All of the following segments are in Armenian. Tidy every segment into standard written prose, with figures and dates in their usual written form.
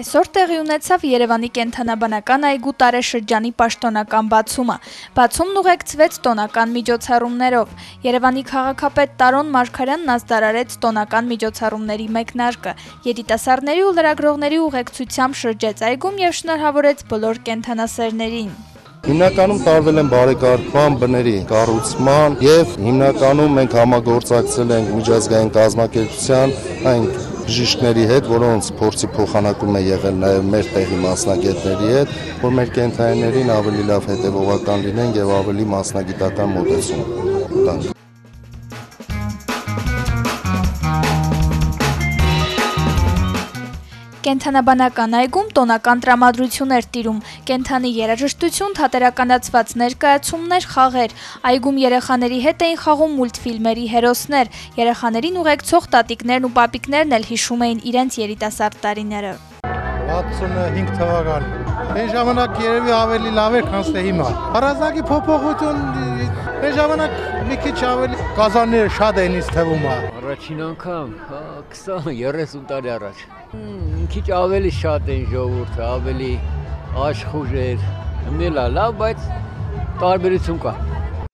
Այսօր տեղի ունեցավ Երևանի կենդանաբանական այգու տարեշրջանի պաշտոնական բացումը։ Բացումն ուղեկցվեց տոնական միջոցառումներով։ Երևանի քաղաքապետ Տարոն Մարգարյանն ազդարարեց տոնական միջոցառումների մեկնարկը։ Երիտասարդների ու լրագրողների ուղեկցությամբ շրջեց այգում եւ շնորհավորեց բոլոր կենդանասերներին։ Հիմնականում տարվել են բարեկարգման բների կառուցման եւ հիմնականում մենք համագործակցել ենք միջազգային կազմակերպության այն բժիշկների հետ, որոնց փորձի փոխանակում է եղել նաեւ մեր տեղի մասնագետների հետ, որ մեր կենդանիներին ավելի լավ հետեւողական լինեն եւ ավելի մասնագիտական մոտեցում տանք։ Կենդանաբանական այգում տոնական տրամադրություն էր տիրում, կենդանի երաժշտություն, թատերականացված ներկայացումներ, խաղեր։ Այգում երեխաների հետ էին խաղում մուլտֆիլմերի հերոսներ, երեխաներին ուղեկցող տատիկներն ու պապիկներն էլ հիշում էին իրենց երիտասարդ տարիները։ 65 թվական։ Այն ժամանակ երևի ավելի լավ էր, քան հիմա։ Առանձնակի փոփոխություն, այն ժամանակ մի քիչ ավելի կազանները շատ էին ինձ թվում։ Առաջին անգամ 20-30 տարի առաջ։ Քիչ ավելի շատ են ժողովուրդը, ավելի աշխուժ էր, լավ, բայց տարբերություն կա։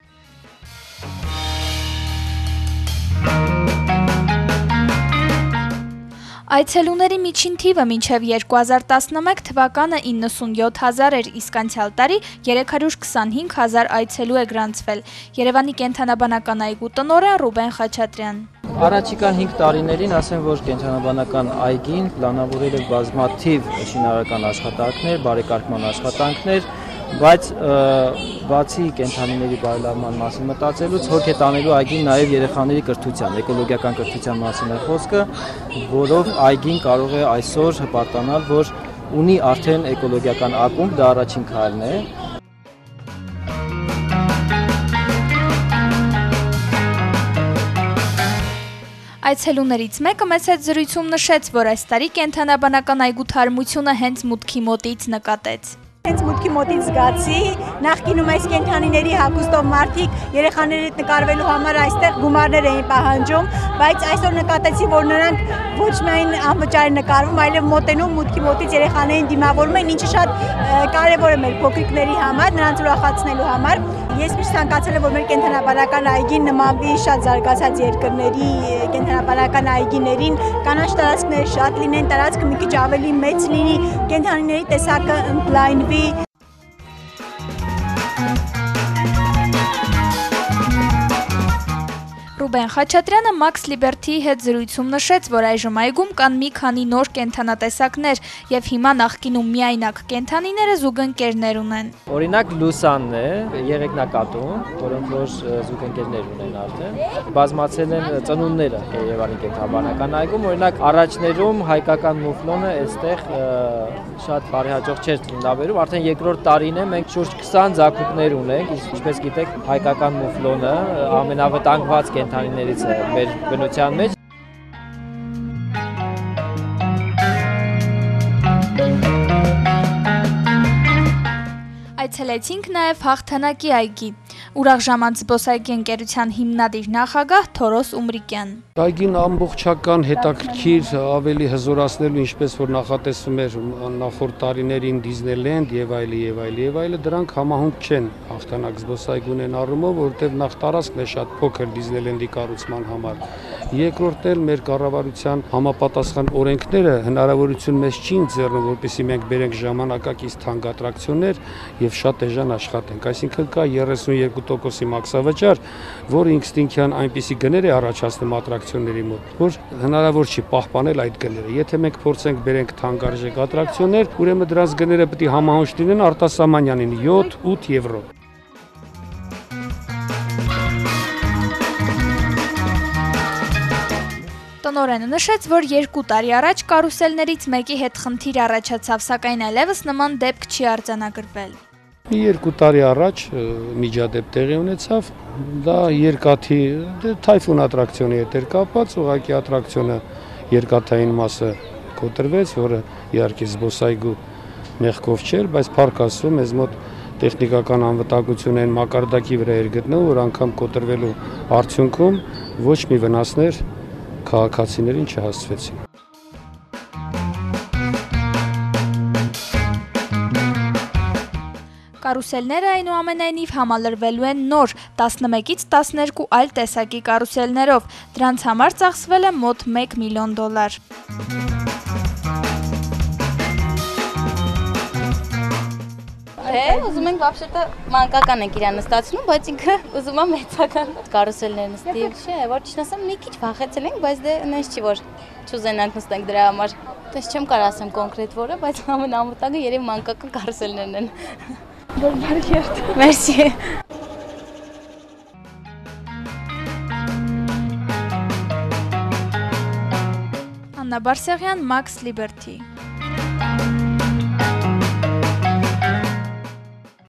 Այցելուների միջին թիվը մինչև 2011 թվականը 97,000 էր, իսկ անցյալ տարի 325,000 այցելու է գրանցվել։ Երևանի կենդանաբանական այգու տնօրեն Ռուբեն Խաչատրյան։ Առաջիկա 5 տարիներին ասեմ, որ կենդանաբանական այգին պլանավորել է բազմաթիվ շինարարական աշխատանքներ, բարեկարգման աշխատանքներ, բայց բացի կենդանիների բարելավման մասին մտածելուց հոգ է տանելու այգին նաև երեխաների կրթության, էկոլոգիական կրթության մասին է խոսքը, որով այգին կարող է այսօր հպարտանալ, որ ունի արդեն էկոլոգիական ակումբ, դա առաջին քայլն է։ Այցելուներից մեկը մեծ հետ զրույցում նշեց, որ այս տարի կենդանաբանական այգու թարմությունը հենց մուտքի մոտից նկատեց։ Հենց մուտքի մոտից զգացի, նախկինում այս կենդանիների հագուստով մարդիկ երեխաների հետ նկարվելու համար այստեղ գումարներ էին պահանջում, բայց այսօր նկատեցի, որ նրանք ոչ միայն անվճար են նկարվում, այլև մոտենում մուտքի մոտից երեխաներին դիմավորում են, ինչը շատ կարևոր է մեր փոքրիկների համար, նրանց ուրախացնելու համար։ Ես միշտ ցանկացել եմ, որ մեր կենդանաբանական այգին նմանվի շատ զարգացած երկրների կենդանաբանական այգիներին, կանաչ տարածքներ շատ լինեն, տարածքը մի քիչ ավելի մեծ լինի, կենդանիների տեսակը ընդլայնվի։ Ռուբեն Խաչատրյանը Max Liberty-ի հետ զրույցում նշեց, որ այժմ այգում կան մի քանի նոր կենդանատեսակներ եւ հիմա նախկինում միայնակ կենդանիները զուգընկերներ ունեն։ Օրինակ լուսանն է, եղեգնակատուն, որոնք որ զուգընկերներ ունեն արդեն։ Բազմացել են ծնունդները Երևանի կենդանաբանական այգում, օրինակ առաջներում հայկական մուֆլոնը այստեղ շատ բարեհաջող չէր ծննդաբերում, արդեն երկրորդ տարին է մենք շուրջ 20 ձագուկներ ունենք, ինչպես գիտեք, հայկական մուֆլոնը ամենավտանգված կենդանիներից է մեր բնության մեջ։ Այցելեցինք նաև հաղթանակի այգի։ Ուրախ ժամանց զբոսայգի ընկերության հիմնադիր նախագահ Թորոս Ումրիկյան։ Այգին ամբողջական հետաքրքիր ավելի հզորացնելու, ինչպես որ նախատեսվում էր նախորդ տարիներին Դիզնիլենդ եւ այլը, դրանք համահունք չեն հաղթանակ զբոսայգուն առումով, որովհետեւ նախ տարածքն է շատ փոքր Դիզնիլենդի կառուցման համար։ Երկրորդն էլ մեր կառավարության համապատասխան օրենքները հնարավորություն մեզ չի ընձեռում, որպեսզի մենք բերենք ժամանակակից թանկատրակցիոններ եւ շատ էժան աշխատենք։ Այսինքն կա 32%-ի մաքսավճար, որը ինստինկտիվան այնպիսի գներ է առաջացնում ատրակցիոնների մոտ, որ հնարավոր չի պահպանել այդ գները։ Եթե մենք փորձենք բերենք թանկարժեք ատրակցիոններ, ուրեմն դրանց գները պետք է համահունչ լինեն արտասահմանյանին 7-8 եվրո։ Տնօրենը նշեց, որ 2 տարի առաջ կարուսելներից մեկի հետ խնդիր առաջացավ, սակայն այլևս նման դեպք չի արձանագրվել։ 2 տարի առաջ միջադեպ տեղի ունեցավ, դա երկաթի թայֆուն ատրակցիոնի հետ էր կապված, ուղղակի ատրակցիոնը երկաթային մասը կոտրվեց, որը իհարկե զբոսայգու մեղքով չէր, բայց փառք Աստծո մեզ մոտ տեխնիկական անվտանգություն այն մակարդակի վրա էր գտնվում, որ անգամ կոտրվելու արդյունքում ոչ մի վնասներ քաղաքացիներին չհասցվեցին։ Կարուսելները այնուամենայնիվ համալրվելու են նոր 11-ից 12 այլ տեսակի կարուսելներով։ Դրանց համար ծախսվել է մոտ $1 միլիոն։ Ուզում ենք вообще-то մանկական ենք իրան նստացնում, բայց ինքը ուզում է մեծական կարուսելներ նստի։ Չէ, որ ճիշտ ասեմ, մի քիչ վախեցել ենք, բայց դե այնպես չի որ չուզենանք նստենք դրա համար։ Դες չեմ կարող ասեմ կոնկրետ որը, բայց ամենամտակը երևի մանկական կարուսելներն են։ Merci. Աննա Բարսեղյան, Max Liberty։